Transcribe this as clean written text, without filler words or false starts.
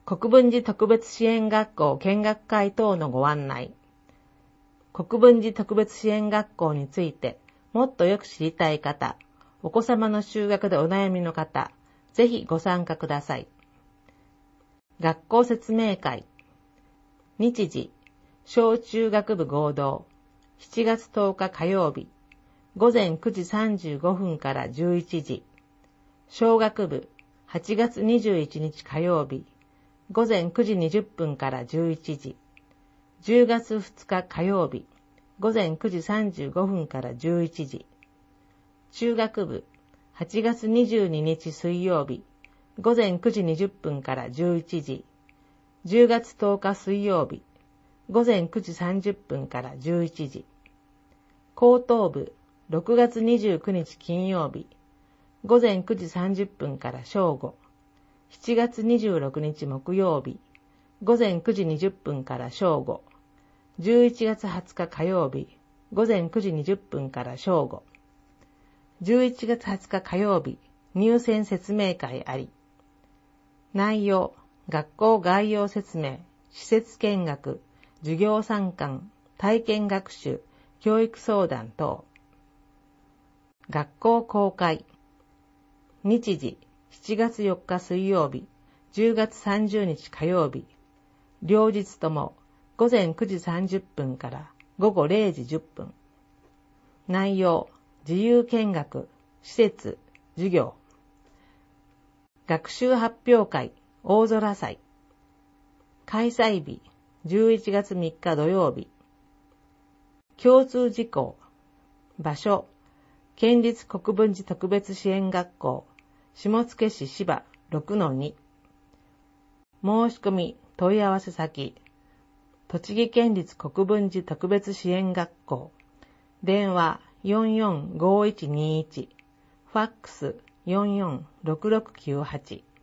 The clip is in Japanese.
国分寺特別支援学校見学会等のご案内。国分寺特別支援学校についてもっとよく知りたい方、お子様の就学でお悩みの方、ぜひご参加ください。学校説明会。日時、小中学部合同、7月10日火曜日、午前9時35分から11時。小学部、8月21日火曜日、午前9時20分から11時。10月2日火曜日、午前9時35分から11時。中学部、8月22日水曜日、午前9時20分から11時。10月10日水曜日、午前9時30分から11時。高等部、6月29日金曜日、午前9時30分から正午。7月26日木曜日、午前9時20分から正午。11月20日火曜日、午前9時20分から正午。11月20日火曜日、入選説明会あり。内容、学校概要説明、施設見学、授業参観、体験学習、教育相談等。学校公開。日時、7月4日水曜日、10月30日火曜日。両日とも午前9時30分から午後0時10分。内容、自由見学、施設、授業。学習発表会、大空祭。開催日、11月3日土曜日。共通事項。場所、県立国分寺特別支援学校、下野市芝 6-2。申し込み、問い合わせ先、栃木県立国分寺特別支援学校、電話445121、ファックス446698。